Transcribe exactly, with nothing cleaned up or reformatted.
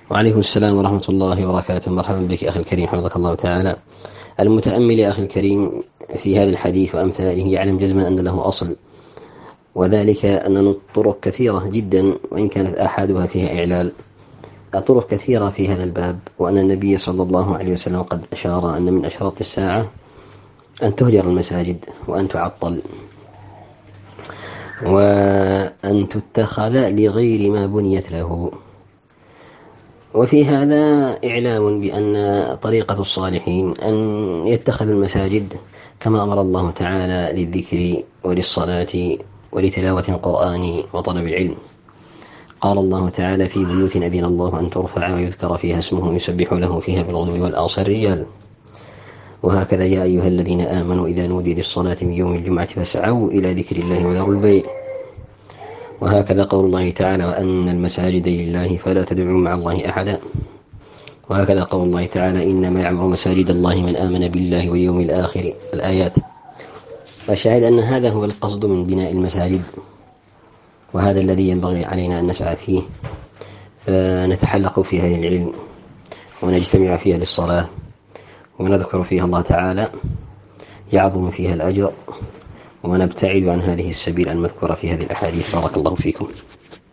وعليكم السلام ورحمة الله وبركاته. مرحبا بك أخي الكريم، حفظك الله تعالى. المتأمل يا أخي الكريم في هذا الحديث وأمثاله يعلم جزما أن له أصل، وذلك أن الطرق كثيرة جدا وإن كانت أحدها فيها إعلال. الطرق كثيرة في هذا الباب، وأن النبي صلى الله عليه وسلم قد أشار أن من أشراط الساعة أن تهجر المساجد وأن تعطل وأن تتخذ لغير ما بنيت له. وفي هذا إعلام بأن طريقة الصالحين أن يتخذوا المساجد كما أمر الله تعالى للذكر وللصلاة ولتلاوة القرآن وطلب العلم. قال الله تعالى: في بيوت أذن الله أن ترفع ويذكر فيها اسمه يسبح له فيها بالغدو والآصال رجال. وهكذا يا أيها الذين آمنوا إذا نودي للصلاة من يوم الجمعة فاسعوا إلى ذكر الله وذروا البيع. وهكذا قول الله تعالى: وأن المساجد لله فلا تدعوا مع الله أحدا. وهكذا قول الله تعالى: إنما يعمر مساجد الله من آمن بالله واليوم الآخر، الآيات. فالشاهد أن هذا هو القصد من بناء المساجد، وهذا الذي ينبغي علينا أن نسعى فيه، فنتحلق فيها للعلم ونجتمع فيها للصلاة ونذكر فيها الله تعالى يعظم فيها الأجر، ونبتعد عن هذه السبيل المذكورة في هذه الأحاديث. بارك الله فيكم.